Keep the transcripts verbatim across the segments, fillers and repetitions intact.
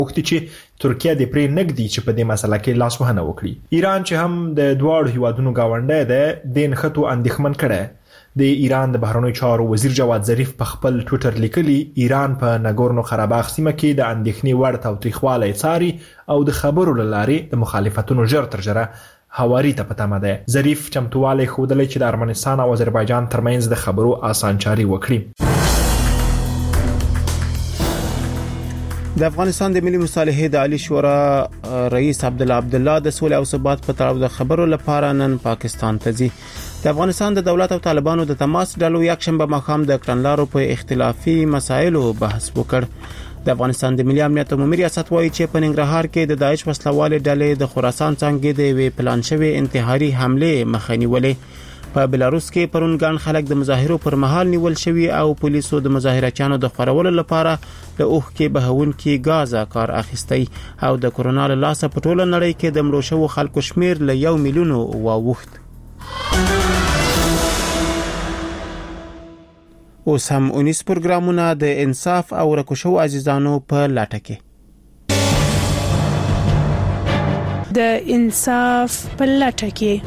وختي چې ترکیه د پرې نګدي چې په دې مسله کې لاس وهنه وکړي. ایران چې هم د دواړو هیوادونو گاونډی دی د نخټو اندېښمن کړي. د ایران د بهرنیو چارو وزیر جواد ظریف په خپل ټوئیټر لیکلي ایران په ناګورنو قرهباغ سیمه کې د اندېښنې وړ تاوتریخوالی څاري او د خبرو له لارې د مخالفتونو ژر تر ژره هواري ته په تمه ده. ظریف چمتووالی ښودلی چې د ارمنستان او آذربایجان ترمنځ د خبرو آسانچاري وکړي. د افغانستان د ملي مصالحې د عالی شورا رئیس عبدالله عبدالله د سولې او ثبات په تړاو د خبرو لپاره نن پاکستان ته ځي. د افغانستان د دولت او طالبانو د تماس ډلو یک شنبه ماښام د کړنلارو په اختلافي مسایلو بحث وکړ. د افغانستان د ملي امنیت عمومي ریاست وایي چې په ننګرهار کې د داعش وسلوالې ډلې د خراسان څنګه د وی پلان شوی انتحاري حمله مخه نیولې. په بلاروس کې پرونګان خلک د مظاهرو پر مهال نیول شوی او پولیسو د مظاهرچیانو د خورولو لپاره د اوخ کې بهون کې غازا کار اخیستی او د کورونا له لاسه په ټوله نړۍ کې د مړو شوو خلکو شمیر له یو میلیون واوښت. اوس هم اونیس پروګرامونه د انصاف او رکوشو عزیزانو په لاټه کې. د انصاف په لاټه کې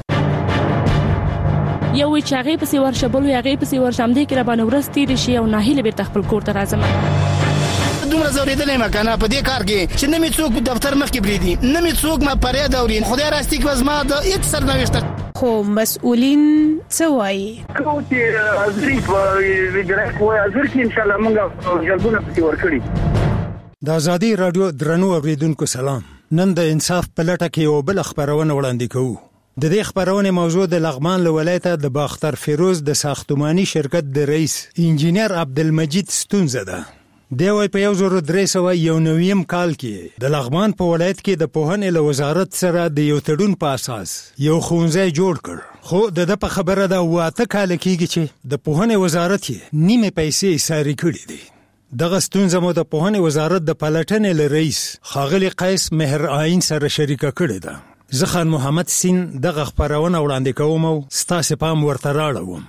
یو چې هغه په سیور شبل هغه په سیور شم دي کې را باندې ورستې شي او ناهیله به تخپل کور ته راځم. دومره زوریدلې مکنه په دې کار کې چې نمی څوک دفتر مخ کې بریدي نمی څوک ما پرې دورین خدای راستي کې وزما د هیڅ سرنوشت خو مسؤلین څه وایي کو چې ازري په ویډرک وای ازر کې ان شاء الله موږ جلبونه پتی ور کړی. د ازادي رادیو درنو اوریدونکو سلام. نن د انصاف په لټه کې یو بل خبرونه وړاندې کوو. د دې خبرونه موضوع د لغمان له ولایته د باختر فیروز د ساختماني شرکت د رئیس انجینر عبدالمجید ستونزه ده. دی وای په یو زر درې سوه یو نویم کال کې د لغمان په ولایت کې د پوهنې له وزارت سره د یو تړون په اساس یو ښوونځی جوړ کړ. خو د د په خبره ده واته کال کېږي چې د پوهنې وزارت یې نیمه پیسې ساري کړې دي. دغه ستونزه مو د پوهنې وزارت د پلټنې له رئیس ښاغلي قیس مهر آئین سره شریکه کړې ده. زه خان محمد سین دغه خبرونه وړاندې کوم او ستاسو پام ورته راړوم.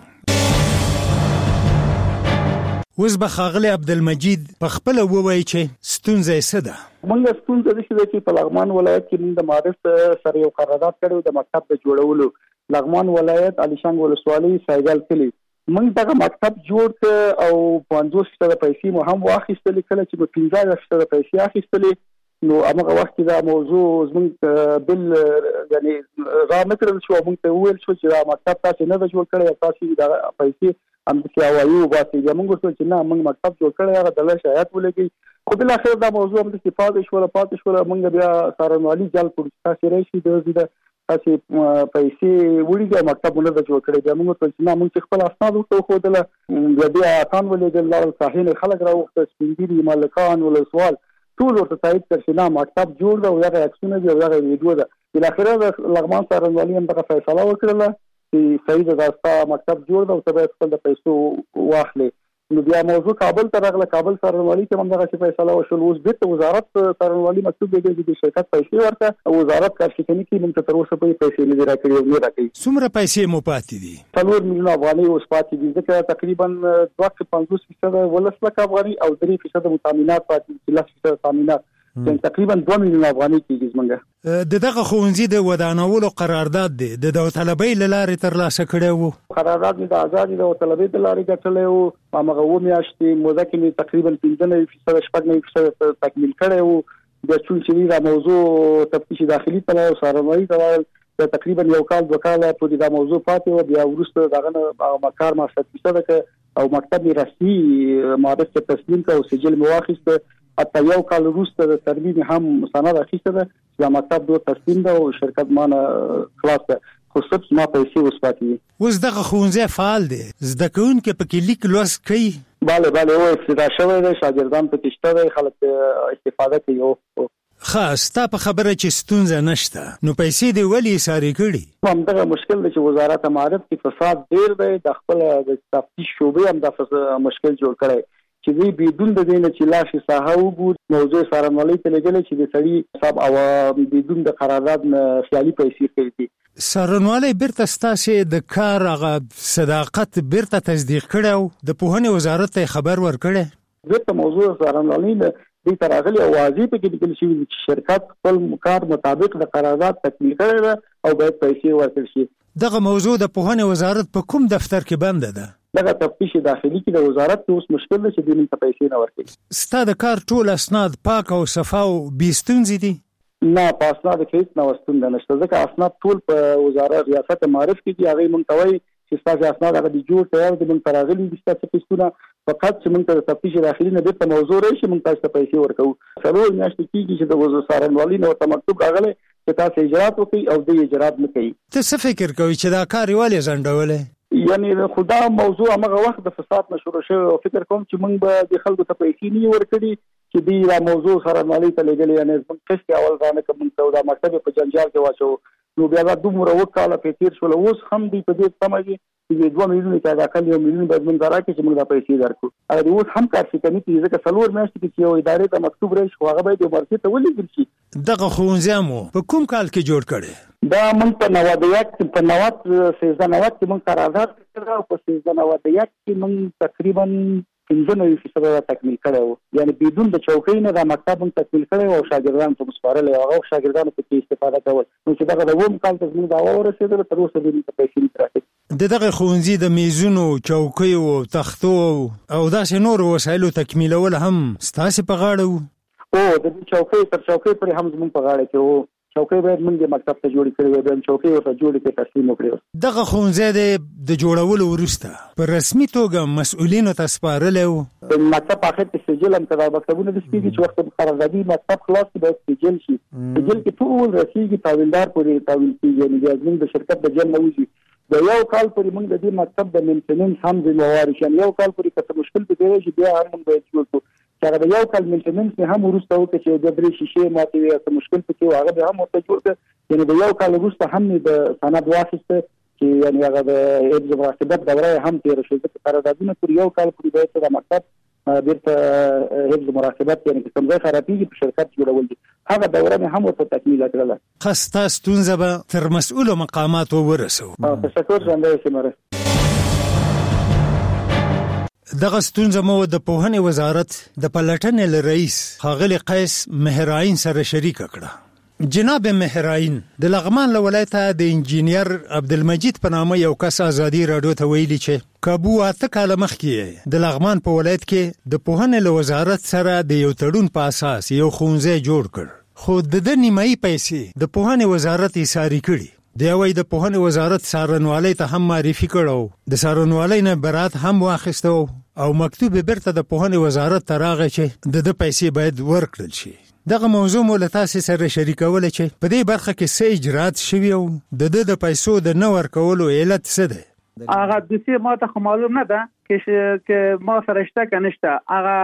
اوس به ښاغلی عبدالمجید په خپله ووایي چې ستونزه یې څه ده. موږ ستونزه داسې ده چې په لغمان ولایت کې موږ د معارف سره یو قرارداد کړی د مکتب د جوړولو. لغمان ولایت علیشنګ ولسوالۍ سایګل کلی موږ دغه مکتب جوړ ک او پنځوس فیصده پیسې مو هم واخیستلې کله چې په پنځه فیصده پیسې اخیستلې نو هغه وخت دا موضوع زموږ بل یعنی را مترل شو موږ ته ویل شو چې دا مکتب تاسو نه جوړ کړی تاسو دا پیسې هم کې اوایو باسي موږ څه چې نه موږ مکتب جوړ کړی هغه د شایعات ولګي خو بل اخر دا موضوع هم د استفاده شو پاتې شو موږ بیا سارنوالي جل کړو تاسو راشي د دې تاسو پیسې وړي مکتب نه جوړ کړی بیا موږ څه چې نه موږ خپل اسناد وکړو خو دل بیا کان ولګل لار صحیح خلک راوخته سپینګری مالکان ول سوال ټول ورته تایید کړ چې نه مکتب جوړ دا او هغه اکسونه دی او هغه ویډیو ده. بل اخر د لغمان سارنوالي هم دغه فیصله وکړه چې صحیح ده دا مکتب جوړ دا او ته خپل د پیسو واخلې. نو بیا موضوع کابل ته راغله کابل سارنوالي ته هم دغه فیصله وشول. اوس بیرته وزارت سارنوالي مکتوب دی چې شرکت پیسې ورته او وزارت کارشکنی کې موږ تر اوسه په پیسې نه راکړي او نه راکړي. څومره پیسې مو پاتې دي؟ څلور میلیون افغانۍ اوس پاتې دي ځکه تقریبا دوه سوه پنځوس فیصده ولس لک افغانۍ او درې فیصده متامینات پاتې دي لس فیصده تامینات چې تقریبا دوه میلیون افغانۍ کېږي زمونږ. د دغه ښوونځي د ودانولو قرارداد دی د داوطلبۍ له لارې ترلاسه کړی وو. قرارداد مې د ازادي داوطلبۍ د لارې ګټلی وو. هماغه اووه میاشتې موده کې مې تقریبا پنځه نوي فیصده شپږ نوي فیصده تکمیل کړی وو. بیا چون چې دا موضوع تفتیش داخلي ته او سارنوالي ته وایي تقریبا یو کال دوه کاله پورې دا موضوع پاتې وو. بیا وروسته دغه نه کار ما ست فیصده که او مکتب مې رسمي معرف ته تسلیم کړ او سجل مې واخیسته. حتی یو کال وروسته د ترمیم هم سند اخیسته ده چې مکتب دوه تسلیم ده او شرکت مانه خلاص ده خو سب ما پیسې وسپاتې دي. اوس دغه ښوونځی فعال دی زده کوونکي پکې لیک لوست کوي؟ بله بله او افتتاح شوی دی شاګردان پکې شته دی خلک استفاده کوي. او ښه ستا په خبره چې ستونزه نشته نو پیسې دې ولې ساري کړي؟ همدغه مشکل دی چې وزارت معارف کې فساد ډېر دی د خپل د تفتیش شعبې هم دا مشکل جوړ کړی چې دوی بدون د دې نه چې لاش ساحه وګوري موضوع سارنوالۍ ته لګلې چې د سړي حساب او بدون د قرارداد نه خیالي پیسې کړې دي. سارنوالۍ بیرته ستاسې د کار هغه صداقت بیرته تصدیق کړی او د پوهنې وزارت ته خبر ورکړی؟ بیرته موضوع سارنوالۍ دې تراغلي او واضح په کې لیکل شوی چې شرکت خپل کار مطابق د قرارداد تکمیل کړی ده او باید پیسې ورکړل شي. دغه موضوع د پوهنې وزارت په کوم دفتر کې بنده ده؟ دغه تفتیش داخلي کې د وزارت کې اوس مشکل ده چې دوی ته پیسې نه ورکړي. ستا د کار ټول اسناد پاک او صفا او بې ستونزې دي؟ نه، په اسناد کې هیڅ نه ستونزه نشته ځکه اسناد ټول په وزارت ریاست معرف کې دي. هغه مونږ ته وایي چې ستاسو اسناد هغه د جوړ تیار دي، مونږ ته راغلي دي ستاسو پیسونه، فقط چې مونږ ته د تفتیش داخلي نه د موضوع راشي مونږ تاسو ته پیسې ورکوو. څلور میاشتې کېږي چې د وزارت څارنوالۍ نه ورته مکتوب راغلی چې تاسو اجرات وکړئ او دوی اجرات نه کوي. ته څه فکر کوي چې دا کار یې ولې ځنډولی؟ یعنی خدا موضوع هغه وخت د فساد نشور شوی او فکر کوم چې موږ به د خلکو ته پیسې نه ورکړي چې دی را موضوع سره مالي ته لګلې. یعنی موږ قسط اول ځانه کوم څه دا مکتب په جنجال کې واچو نو بیا دا دومره وکاله په تیر شول. اوس هم دی په دې سمجي چې دوه میلیون ته دا کله یو میلیون باید موږ راکړي چې موږ دا پیسې درکو. او اوس هم کار شي کني چې ځکه څلور میاشتې کې یو ادارې ته مکتوب راشي خو هغه باید ورته ته ولېږل شي. دغه ښوونځی مو په کوم کال کې جوړ کړی؟ دا موږ په نوادیات په نوات سیزده نوات کې موږ قرارداد کړو او په سیزده نوادیات کې موږ تقریبا پنځه نوي فیصد تکمیل کړو. یعنی بدون د چوکۍ نه دا مکتب موږ تکمیل کړو او شاګردانو ته مسپارل او هغه شاګردانو په استفاده کول. نو چې دغه د ووم کال ته موږ دا ورسېدل تر اوسه دې ته پیسې نه راځي. د دغه ښوونځي د میزونو، چوکیو او تختو او داسې نور وسایلو تکمیلول هم ستاسو په غاړه وو؟ او د چوکۍ تر چوکۍ پورې هم زموږ په غاړه کې وو. چوکۍ باید موږ مکتب ته جوړ کړی وي، بیا چوکۍ ورته جوړ کړي تسلیم وکړو. دغه ښوونځی د جوړولو وروسته په رسمي توګه مسؤلینو ته سپارلی و؟ د مکتب په اخر کې سجل هم کړه. مکتبونه د سپیږي چې وخت قراردادي مکتب خلاص کې باید سجل شي. سجل کې ټول رسیږي تاویلدار پورې تاویل کېږي. یعنې بیا زموږ د شرکت د جل نه وځي. د یو کال پورې موږ د دې مکتب د مینټیننس هم ذمہوار شو. یو کال پورې که څه مشکل پکې راشي بیا هم موږ باید جوړ کړو. چې هغه د یو کال مینټیننس هم وروسته وکړي چې د درې شیشې ماتې وي څه مشکل پکې و هغه به هم ورته جوړ کړو. یعنې د یو کال وروسته هم د سند واخیسته چې یعنې هغه د حفظ مراقبت دوره هم تېره شوه. ځکه قراردادونه پورې یو کال پورې باید د مکتب بیرته حفظ مراقبت یعنې که کوم ځای خرابېږي په شرکت جوړول دي هغه دوره مې هم ورته تکمیله کړله. ښه، ستا ستونزه به تر مسؤلو مقاماتو ورسوو. تشکر ژوندی اوسې مرسته. دغه ستونزه مو د پوهنې وزارت د پلټنې له رئیس ښاغلي قیس مهرعین سره شریکه کړه. جناب مهرعین د لغمان له ولایته د انجینیر عبدالمجید په نامه یو کس ازادي راډیو ته ویلي چې کابو اته کاله مخکې د لغمان په ولایت کې د پوهنې له وزارت سره د یو تړون په اساس یو ښوونځی جوړ کړ، خو د ده نیمایي پیسې د پوهنې وزارت ایساري کړي. دی وایي د پوهنې وزارت څارنوالۍ ته هم معرفي کړو، د څارنوالۍ نه برات هم واخیسته او مکتوب بیرته د پوهنې وزارت ته راغی چې د ده پیسې باید ورکړل شي. دغه موضوع مو له تاسې سره شریکوله چې په دې برخه کې څه اجرات شوي او د ده د پیسو د نه ورکولو علت څه دی؟ هغه دوسیه ما ته خو معلوم نه ده که ما سره شته که نشته.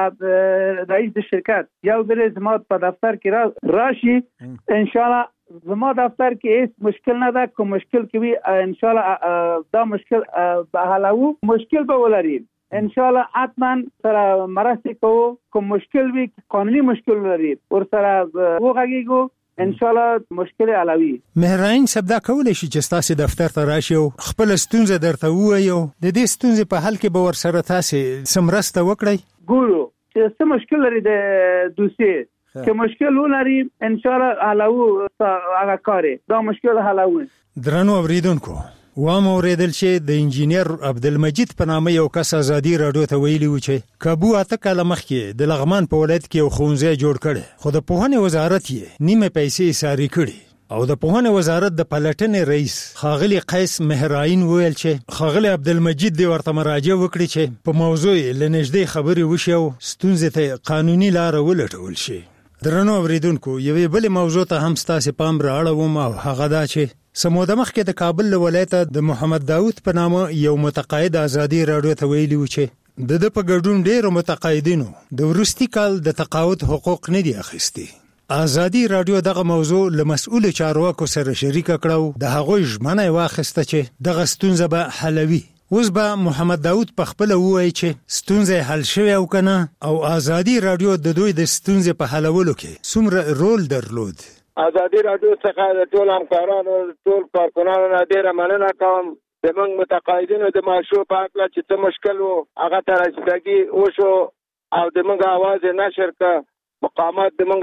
هغه رئیس د شرکت یو ځل زما په دفتر کې راشي انشاءالله زما دفتر کې هیڅ مشکل نه ده. که مشکل کې وي انشاءالله دا مشکل به حلوو. مشکل به ولري انشاءالله حتما سره مرسته کوو. که مشکل وي قانوني مشکل لري ور سره وغږیږو انشاءالله مشکل حلوي. مهرعین صاحب دا کولی شي چې ستاسې دفتر ته راشي او خپله ستونزه درته ووایي او د دې ستونزې په حل کې به ورسره تاسې څه مرسته وکړئ؟ ګورو چې څه مشکل لري د دوسیې. که مشکل ولري انشاءالله حلوو هغه کار دا مشکل حلوو. درنو اوریدونکو، وام اوریدل چې د انجینیر عبدالمجید په نامه یو کس ازادي راډیو ته ویلي و چې کابو اته کاله مخکې د لغمان په ولایت کې یو ښوونځی جوړ کړی، خو د پوهنې وزارت یې نیمه پیسې ایساري کړي او د پوهنې وزارت د پلټنې رئیس ښاغلي قیس مهرعین وویل چې ښاغلي عبدالمجید دې ورته مراجعه وکړي چې په موضوع یې له نږدې خبرې وشي او ستونزې ته قانوني لاره ولټول شي. درنو اوریدونکو، یوې بلې موضوع ته هم ستاسې پام رااړوم او هغه دا چې څه موده مخکې د کابل له ولایته د محمد داود په نامه یو متقاعد ازادي راډیو ته ویلي و چې د ده په ګډون ډېرو متقاعدینو د وروستي کال د تقاعد حقوق نه دي اخیستي. ازادي راډیو دغه موضوع له مسؤلو چارواکو سره شریکه کړه او د هغوی ژمنه یې واخیسته چې دغه ستونزه به حلوي. اوس به محمد داود په خپله ووایي چې ستونزه حل شوې او که نه، او ازادي راډیو د دوی د ستونزې په حلولو کې څومره رول درلود. ازادي راډیو څخه د ټول همکارانو ټول کارکنانو نه ډېره مننه کوم. زموږ متقاعدینو د معاشو په هکله چې څه مشکل و هغه ته رسیدګي وشو او زموږ اواز یې نشر کړه مقامات د